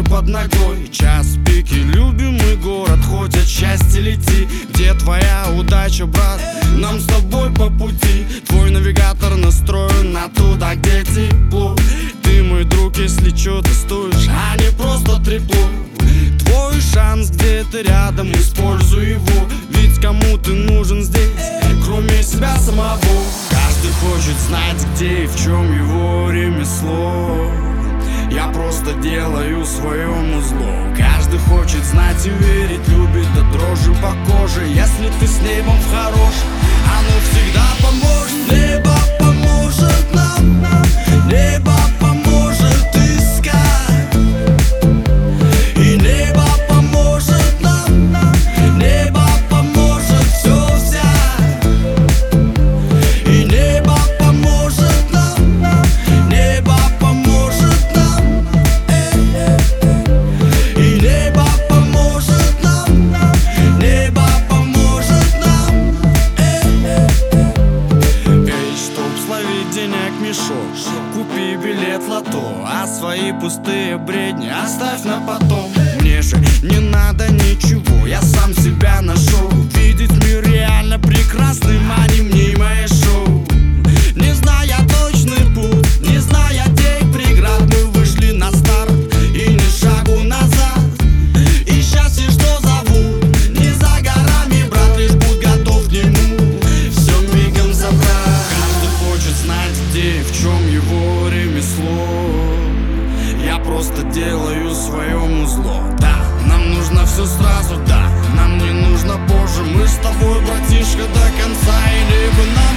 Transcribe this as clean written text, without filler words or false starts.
под ногой. Час пик и любимый город, хоть от счастья лети. Где твоя удача, брат? Нам с тобой по пути. Твой навигатор настроен на туда, где тепло. Ты мой друг, если чё, ты стоишь, а не просто трепло. Твой шанс где-то рядом, используй его. Ведь кому ты нужен здесь, кроме себя самого? Каждый хочет знать, где и в чем его ремесло. Я просто делаю своему зло. Каждый хочет знать и верить, любит до дрожи по коже. Если ты с небом хорош, оно всегда поможет. Небо поможет нам, небо поможет искать. И небо поможет нам, небо поможет все взять. И небо поможет нам, небо поможет нам. И небо поможет нам, небо поможет нам. Эй, чтоб словить денег мешок, купи билет в лото, а свои пустые бредни оставь на потом. Мне же не надо ничего, я сам себя нашел. Видеть мир реально прекрасным, а не мнимое шоу. Не зная точный путь, не зная тех преград, мы вышли на старт и ни шагу назад. И счастье, что зовут, не за горами, брат, лишь будь готов к нему все мигом забрать. Каждый хочет знать, где и в чем его ремесло. Я просто делаю своему зло. Да, нам нужно все сразу, да, нам не нужно позже. Мы с тобой, братишка, до конца, и либо на